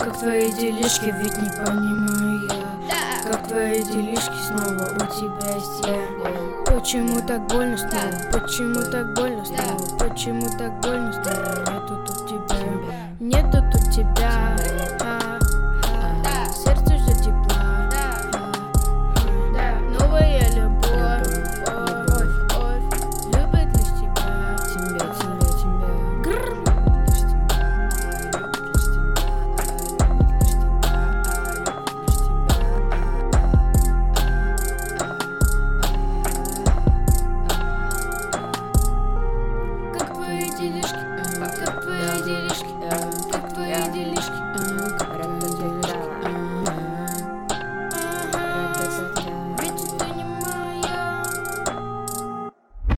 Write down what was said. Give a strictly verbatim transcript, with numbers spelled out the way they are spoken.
Как твои делишки, ведь не понимаю я. Как твои делишки, снова у тебя есть я. Почему так больно снова? Почему так больно снова? Почему так больно снова? Нету